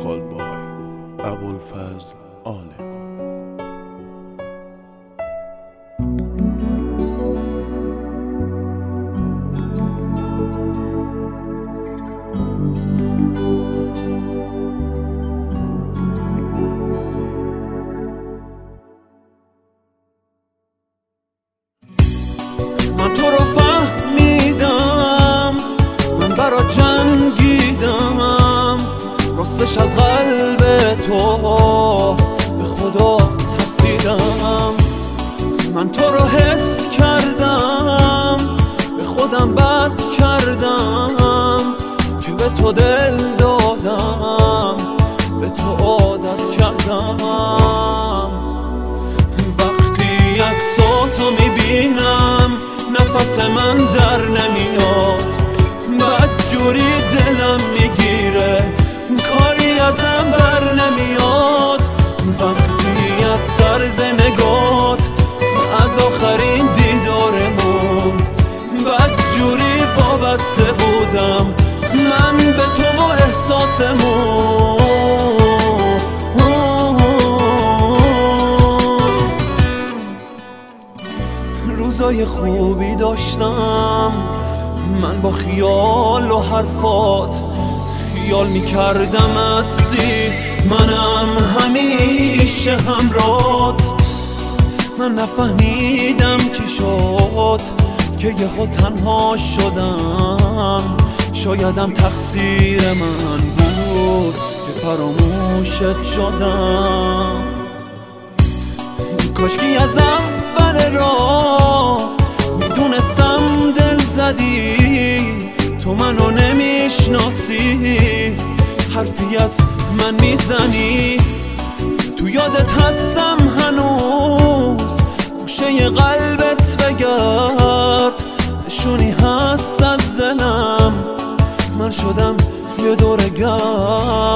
vocal by ابوالفضل عالم. من تو رو فهمیدم، من برا جنگیدم، راستش از قلب تو به خدا ترسیدم. من تو رو حس کردم، به خودم بد کردم که به تو دل دادم، به تو عادت کردم. وقتی عکساتو میبینم نفس من در نمیاد، بدجوری دلم میگیره، کاری ازم بر نمیاد. وقتی از سرز نگات از آخرین دیدارمون بدجوری وابسته بودم من به تو و احساسمون. روزای خوبی داشتم من با خیال و حرفات، خیال میکردم هستی منم همیشه همرات. من نفهمیدم چی شد که یهو تنها شدم، شایدم تقصیر من بود که فراموشت شدم. کاشکی از اول راه میدونستم دل زدی، تو منو نمیشناسی، حرفی از من میزنی، تو یادت هستم هنوز، گوشه قلبت بگرد، نشونی هست از دلم، من شدم یه دور گرد.